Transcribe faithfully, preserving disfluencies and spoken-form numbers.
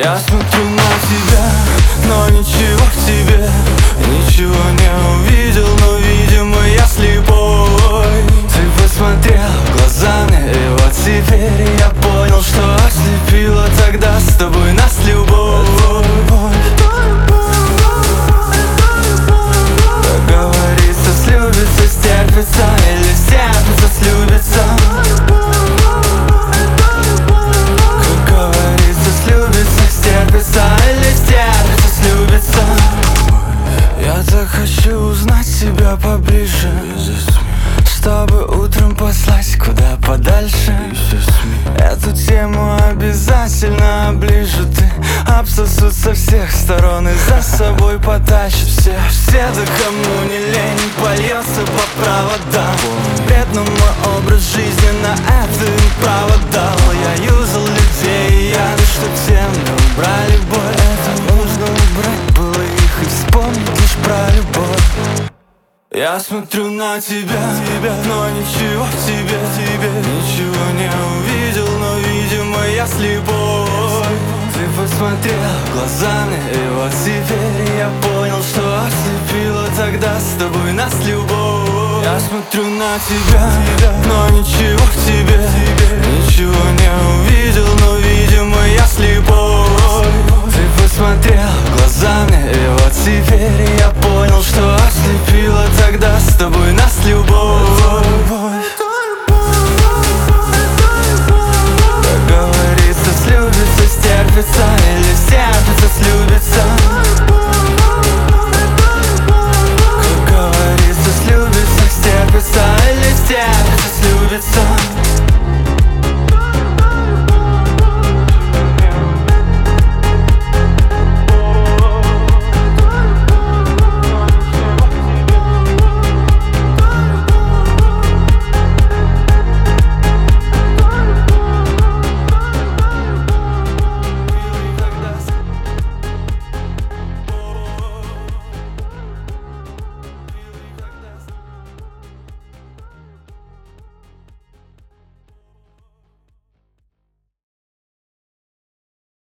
Я смотрю на тебя, но ничего в тебе. Ничего не увидел, но, видимо, я слепой. Ты посмотрел в глаза мне, и вот теперь я понял, что ослепила тогда с тобой нас любовь. Как говорится, слюбится, стерпится, или стерпится, слюбится. Как говорится, слюбится, стерпится, или стерпится, слюбится. Я так хочу узнать тебя поближе, чтобы утром послать куда подальше. Эту тему обязательно оближу. Ты обсосут со всех сторон и за собой потащит всех. Все, до кому не лень, польется по проводам. Бедный мой образ жизни, на это им право дал. Я юзал людей, я рад, что тем не убрали боль. Это нужно убрать было их и вспомнить лишь про любовь. Я смотрю на тебя, тебя, но ничего в тебе, тебе. Ничего не увидел, но, видимо, я слепой. Ты посмотрел глазами, и вот теперь я понял, что ослепила тогда с тобой нас любовь. Я смотрю на тебя, тебя, но ничего в тебе, тебе. Ничего не увидел, но, видимо, я слепой.